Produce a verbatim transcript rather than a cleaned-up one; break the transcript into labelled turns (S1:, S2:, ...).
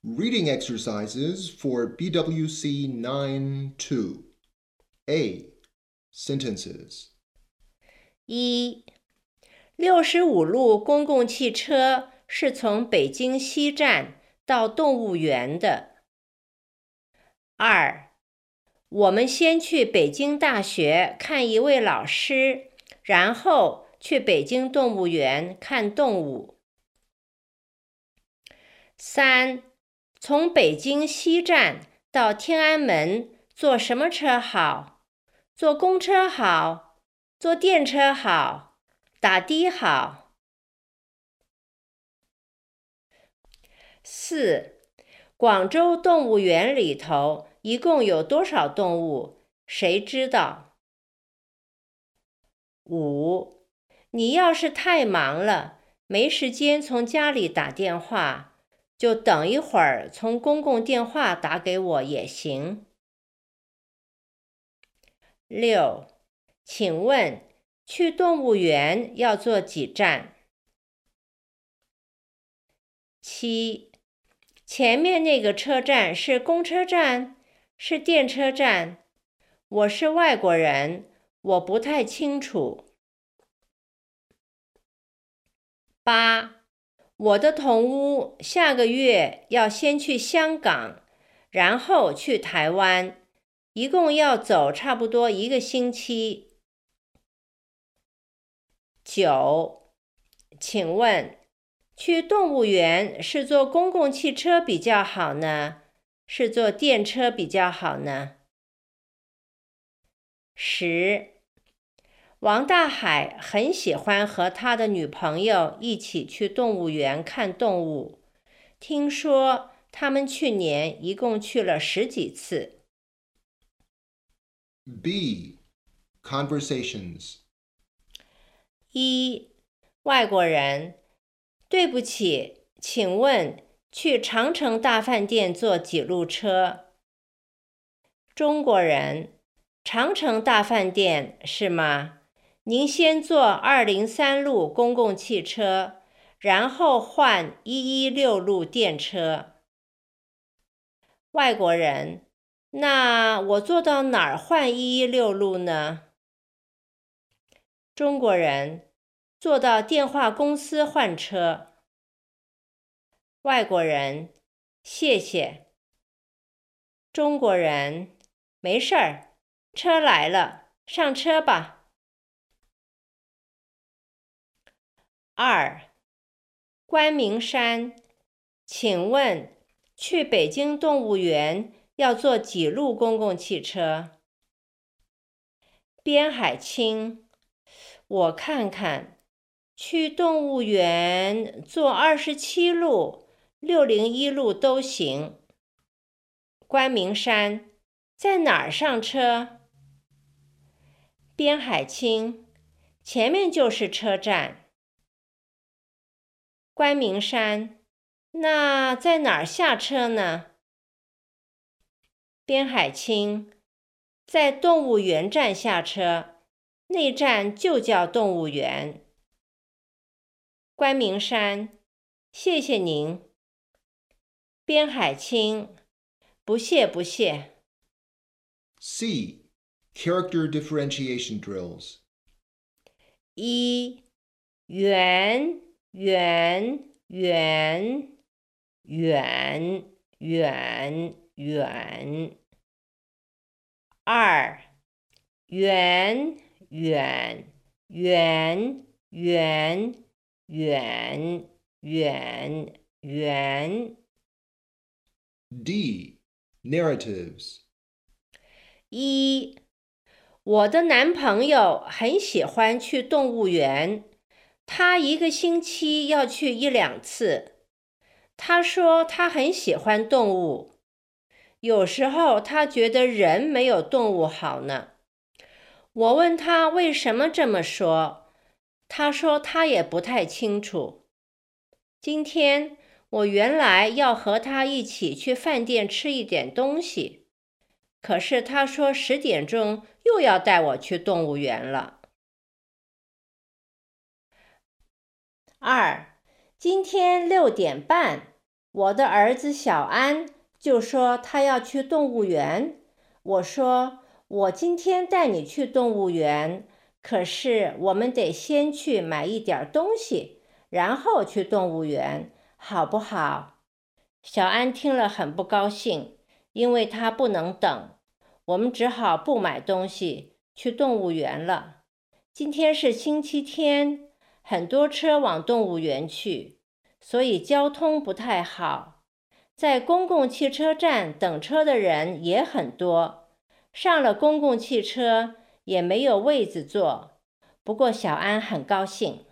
S1: Reading exercises for B W C nine two. A. Sentences.
S2: 一、六十五路公共汽车是从北京西站到动物园的。二、我们先去北京大学看一位老师，然后去北京动物园看动物。三、从北京西站到天安门坐什么车好？坐公车好？坐电车好？打的好？四、广州动物园里头一共有多少动物？谁知道？五、你要是太忙了，没时间从家里打电话，就等一会儿从公共电话打给我也行。六、请问去动物园要坐几站？七、前面那个车站是公车站，是电车站？我是外国人，我不太清楚。八、我的同屋下个月要先去香港，然后去台湾，一共要走差不多一个星期。九、请问去动物园是坐公共汽车比较好呢，是坐电车比较好呢？十、王大海很喜欢和他的女朋友一起去动物园看动物，听说他们去年一共去了十几次。
S1: B. Conversations.
S2: 一、外国人，对不起，请问去长城大饭店坐几路车？中国人，长城大饭店是吗？您先坐二零三路公共汽车，然后换一一六路电车。外国人，那我坐到哪儿换一一六路呢？中国人，坐到电话公司换车。外国人，谢谢。中国人，没事儿，车来了，上车吧。二、关明山，请问去北京动物园要坐几路公共汽车？边海清，我看看，去动物园坐二十七路、六零一路都行。关明山，在哪儿上车？边海清，前面就是车站。关明山，那在哪儿下车呢？边海清，在动物园站下车，那站就叫动物园。关明山，谢谢您。边海清，不谢不谢。
S1: C. Character differentiation drills.
S2: 一、圆圆圆远远远。二、圆远圆圆远远远。
S1: D. Narratives.
S2: 一、我的男朋友很喜欢去动物园，他一个星期要去一两次。他说他很喜欢动物，有时候他觉得人没有动物好呢。我问他为什么这么说，他说他也不太清楚。今天我原来要和他一起去饭店吃一点东西，可是他说十点钟又要带我去动物园了。二、今天六点半我的儿子小安就说他要去动物园。我说，我今天带你去动物园，可是我们得先去买一点东西，然后去动物园，好不好？小安听了很不高兴，因为他不能等。我们只好不买东西，去动物园了。今天是星期天，很多车往动物园去，所以交通不太好。在公共汽车站等车的人也很多，上了公共汽车也没有位子坐。不过小安很高兴。